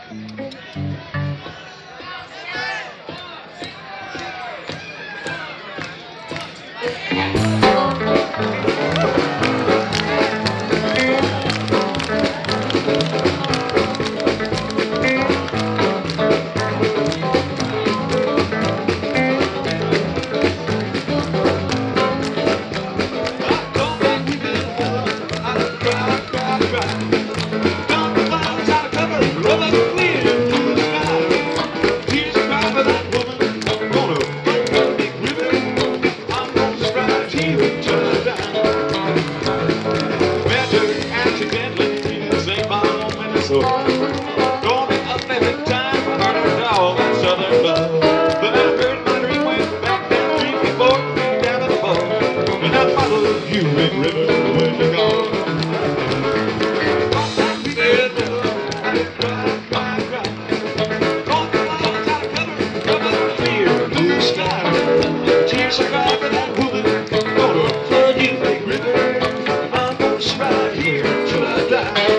So going up every time I heard all that southern love. But I heard my dream went back down 3 4 feet down to the ball. And I followed you, Big River, when you're gone. Big River, I cry, cry, cry. Going the miles out of cover, cover clear blue sky. Tears I cry for that woman. Gonna flood you, Big River. I'm gonna ride here till I die.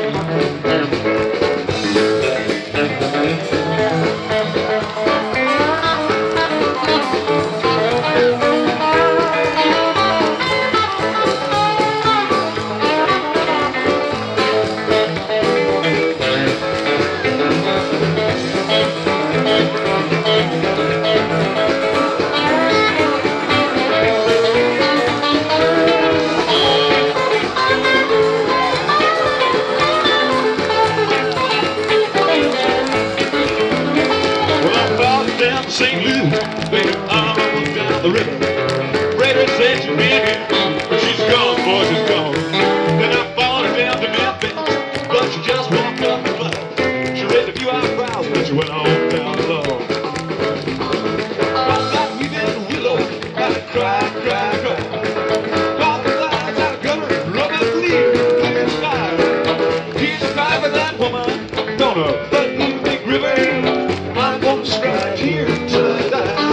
Down to St. Louis, baby, I'm almost down the river. Frederick said she'd be here, but she's gone, boy, she's gone. Then I followed her down to Memphis, but she just walked up the club. She raised a few eyebrows, but she went on down low. Rock like weeping willow, gotta cry, cry, cry. Call the lines out of cover, rub it clear, clear sky. Here's a cry for that woman, gonna flood you, Big River. I'm gonna stride here till I die.